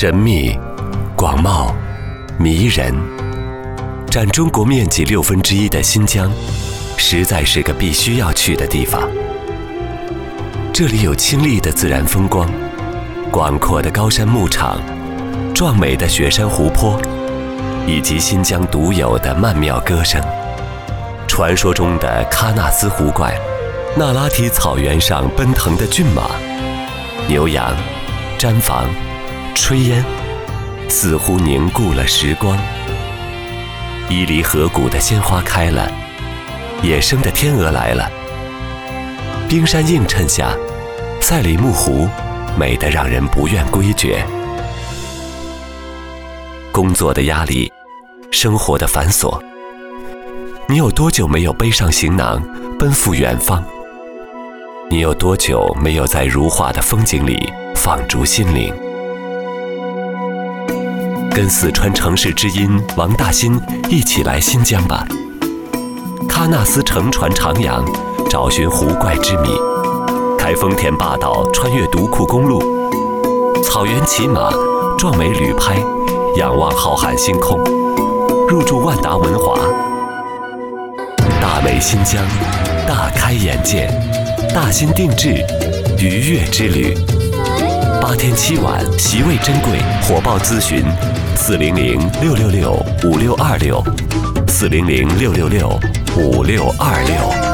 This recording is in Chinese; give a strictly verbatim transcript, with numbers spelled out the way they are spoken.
神秘、广袤、迷人，占中国面积六分之一的新疆，实在是个必须要去的地方。这里有清丽的自然风光，广阔的高山牧场，壮美的雪山湖泊，以及新疆独有的曼妙歌声。传说中的喀纳斯湖怪，那拉提草原上奔腾的骏马、牛羊、毡房、炊烟，似乎凝固了时光。伊犁河谷的鲜花开了，野生的天鹅来了。冰山映衬下，赛里木湖美得让人不愿归绝。工作的压力，生活的繁琐，你有多久没有背上行囊奔赴远方？你有多久没有在如画的风景里放逐心灵？跟四川城市之音王大新一起来新疆吧！喀纳斯乘船徜徉，找寻湖怪之谜；开丰田霸道，穿越独库公路；草原骑马，壮美旅拍，仰望浩瀚星空；入住万达文华。大美新疆，大开眼界，大新定制，愉悦之旅。八天七晚，席位珍贵，火爆咨询四零零六六六五六二六，四零零六六六五六二六。